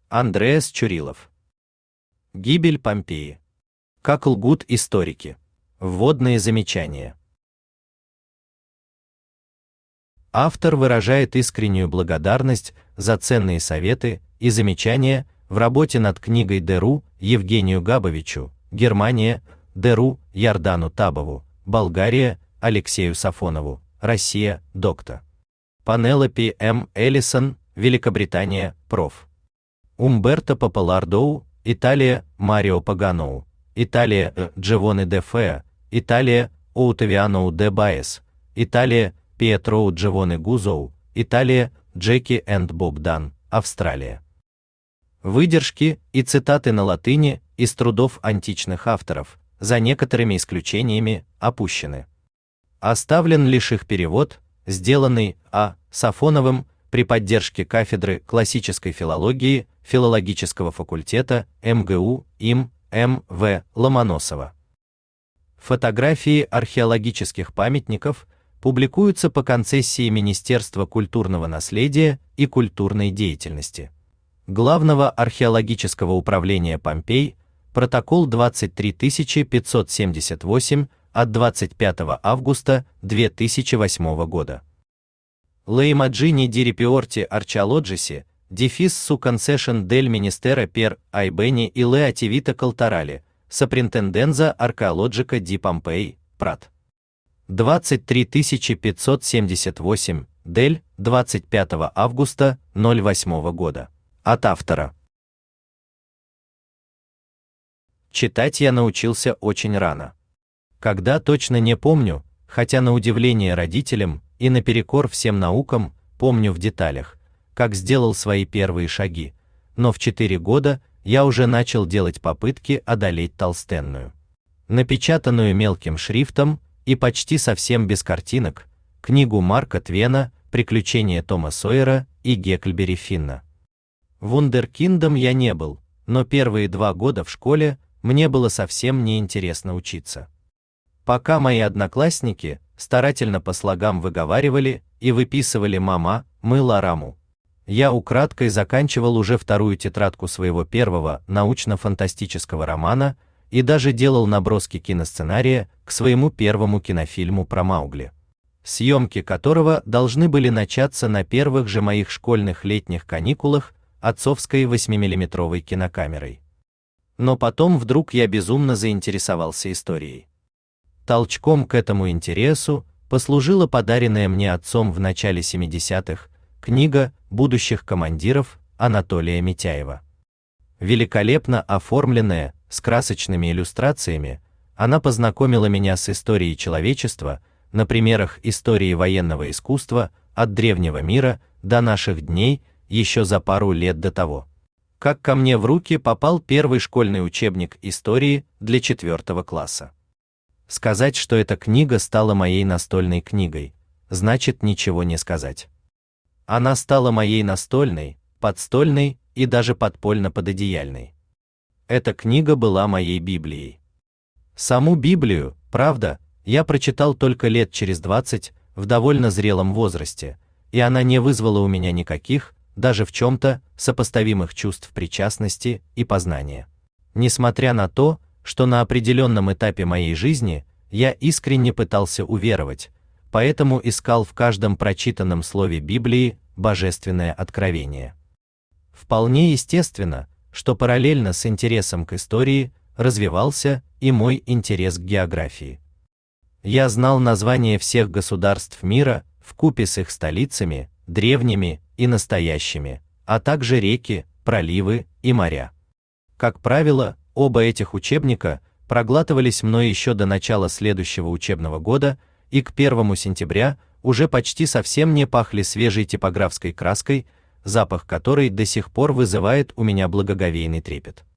Андреас Чурилов. Гибель Помпеи. Как лгут историки. Вводные замечания. Автор выражает искреннюю благодарность за ценные советы и замечания в работе над книгой ДРУ Евгению Габовичу, Германия, ДРУ Ярдану Табову, Болгария, Алексею Сафонову, Россия, доктор. Пенелопи М. Эллисон, Великобритания, проф. Умберто Папалардоу, Италия, Марио Паганоу, Италия, Дживоне де Феа, Италия, Оутавианоу де Баес, Италия, Пьетроу Дживоне Гузоу, Италия, Джеки энд Боб Дан, Австралия. Выдержки и цитаты на латыни из трудов античных авторов, за некоторыми исключениями, опущены. Оставлен лишь их перевод, сделанный А. Сафоновым при поддержке кафедры классической филологии филологического факультета МГУ им М.В. Ломоносова. Фотографии археологических памятников публикуются по концессии Министерства культурного наследия и культурной деятельности. Главного археологического управления Помпей, протокол 23578 от 25 августа 2008 года. Le immagini di reporti archeologici, difis su concession del Ministero per i beni e le attività culturali, Soprintendenza archeologica di Pompei, Prat. 23578, дель, 25 августа 08 года. От автора. Читать я научился очень рано. Когда точно не помню, хотя на удивление родителям и наперекор всем наукам, помню в деталях, как сделал свои первые шаги, но в 4 года я уже начал делать попытки одолеть толстенную, напечатанную мелким шрифтом и почти совсем без картинок, книгу Марка Твена «Приключения Тома Сойера» и Гекльберри Финна. Вундеркиндом я не был, но первые 2 года в школе мне было совсем неинтересно учиться. Пока мои одноклассники старательно по слогам выговаривали и выписывали «мама, мыла раму», я украдкой заканчивал уже 2-ю тетрадку своего первого научно-фантастического романа и даже делал наброски киносценария к своему первому кинофильму про Маугли, съемки которого должны были начаться на первых же моих школьных летних каникулах отцовской 8-миллиметровой кинокамерой. Но потом вдруг я безумно заинтересовался историей. Толчком к этому интересу послужила подаренная мне отцом в начале 70-х книга будущих командиров Анатолия Митяева. Великолепно оформленная, с красочными иллюстрациями, она познакомила меня с историей человечества на примерах истории военного искусства от древнего мира до наших дней еще за пару лет до того, как ко мне в руки попал первый школьный учебник истории для 4 класса. Сказать, что эта книга стала моей настольной книгой, значит ничего не сказать. Она стала моей настольной, подстольной и даже подпольно-пододеяльной. Эта книга была моей Библией. Саму Библию, правда, я прочитал только лет через 20, в довольно зрелом возрасте, и она не вызвала у меня никаких, даже в чем-то, сопоставимых чувств причастности и познания. Несмотря на то, что на определенном этапе моей жизни я искренне пытался уверовать, поэтому искал в каждом прочитанном слове Библии божественное откровение. Вполне естественно, что параллельно с интересом к истории развивался и мой интерес к географии. Я знал названия всех государств мира вкупе с их столицами, древними и настоящими, а также реки, проливы и моря. Как правило, оба этих учебника проглатывались мной еще до начала следующего учебного года, и к 1 сентября уже почти совсем не пахли свежей типографской краской, запах которой до сих пор вызывает у меня благоговейный трепет.